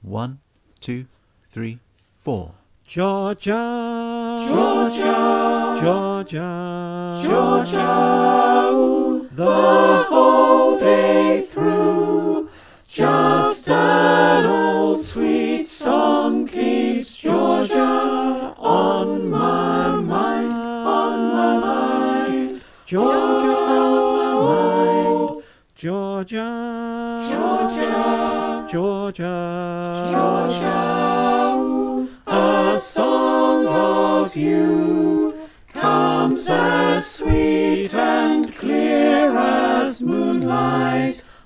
1, 2, 3, 4. Georgia, Georgia, Georgia, Georgia, ooh, the whole day through. Just an old sweet song keeps Georgia on my mind, on my mind. Georgia, on my mind. Georgia, Georgia, Georgia, Georgia, ooh, a song of you comes as sweet and clear as moonlight